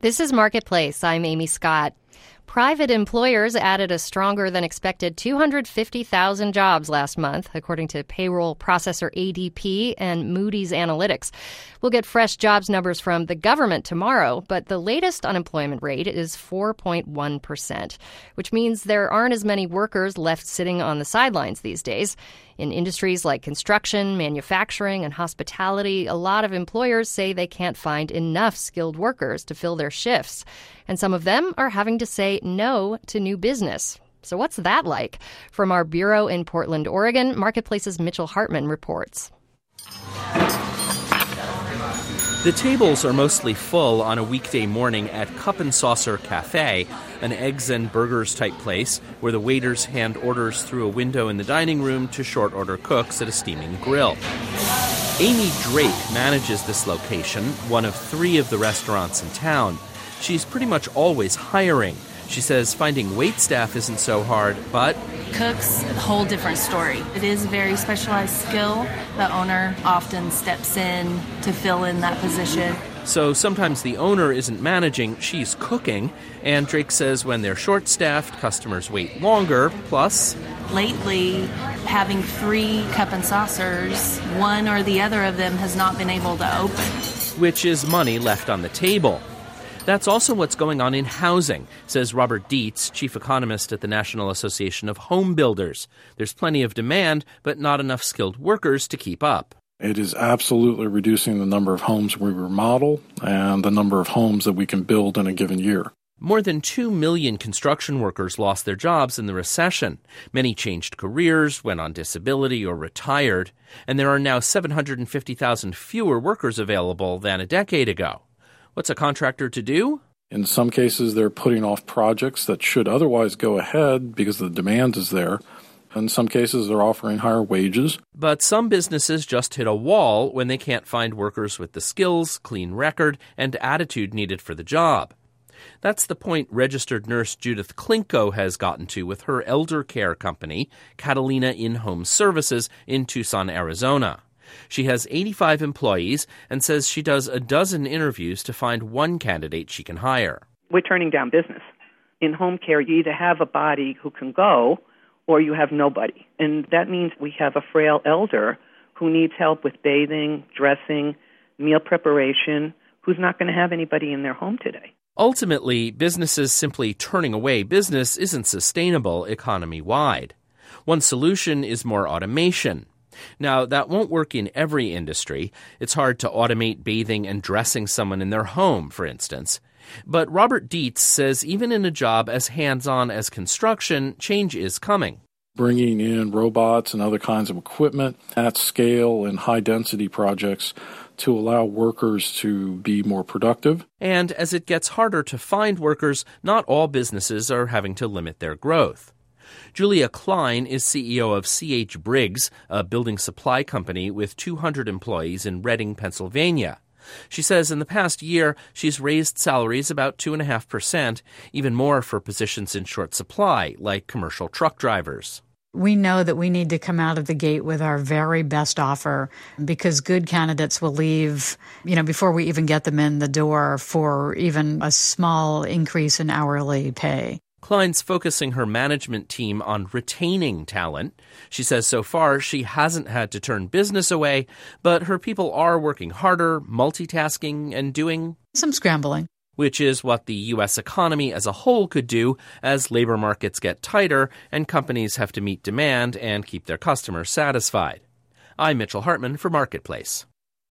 This is Marketplace. I'm Amy Scott. Private employers added a stronger than expected 250,000 jobs last month, according to payroll processor ADP and Moody's Analytics. We'll get fresh jobs numbers from the government tomorrow, but the latest unemployment rate is 4.1%, which means there aren't as many workers left sitting on the sidelines these days. In industries like construction, manufacturing, and hospitality, a lot of employers say they can't find enough skilled workers to fill their shifts. And some of them are having to say no to new business. So what's that like? From our bureau in Portland, Oregon, Marketplace's Mitchell Hartman reports. The tables are mostly full on a weekday morning at Cup and Saucer Cafe, an eggs and burgers type place where the waiters hand orders through a window in the dining room to short order cooks at a steaming grill. Amy Drake manages this location, one of 3 of the restaurants in town. She's pretty much always hiring. She says finding waitstaff isn't so hard, but cooks, a whole different story. It is a very specialized skill. The owner often steps in to fill in that position. So sometimes the owner isn't managing, she's cooking. And Drake says when they're short-staffed, customers wait longer. Plus, lately, having 3 cup and saucers, one or the other of them has not been able to open. Which is money left on the table. That's also what's going on in housing, says Robert Dietz, chief economist at the National Association of Home Builders. There's plenty of demand, but not enough skilled workers to keep up. It is absolutely reducing the number of homes we remodel and the number of homes that we can build in a given year. More than 2 million construction workers lost their jobs in the recession. Many changed careers, went on disability, or retired. And there are now 750,000 fewer workers available than a decade ago. What's a contractor to do? In some cases, they're putting off projects that should otherwise go ahead because the demand is there. In some cases, they're offering higher wages. But some businesses just hit a wall when they can't find workers with the skills, clean record, and attitude needed for the job. That's the point registered nurse Judith Klinko has gotten to with her elder care company, Catalina In-Home Services, in Tucson, Arizona. She has 85 employees and says she does a dozen interviews to find one candidate she can hire. We're turning down business. In home care, you either have a body who can go or you have nobody. And that means we have a frail elder who needs help with bathing, dressing, meal preparation, who's not going to have anybody in their home today. Ultimately, businesses simply turning away business isn't sustainable economy-wide. One solution is more automation. Now, that won't work in every industry. It's hard to automate bathing and dressing someone in their home, for instance. But Robert Dietz says even in a job as hands-on as construction, change is coming. Bringing in robots and other kinds of equipment at scale in high-density projects to allow workers to be more productive. And as it gets harder to find workers, not all businesses are having to limit their growth. Julia Klein is CEO of C.H. Briggs, a building supply company with 200 employees in Reading, Pennsylvania. She says in the past year, she's raised salaries about 2.5%, even more for positions in short supply, like commercial truck drivers. We know that we need to come out of the gate with our very best offer because good candidates will leave, before we even get them in the door for even a small increase in hourly pay. Klein's focusing her management team on retaining talent. She says so far she hasn't had to turn business away, but her people are working harder, multitasking, and doing some scrambling. Which is what the U.S. economy as a whole could do as labor markets get tighter and companies have to meet demand and keep their customers satisfied. I'm Mitchell Hartman for Marketplace.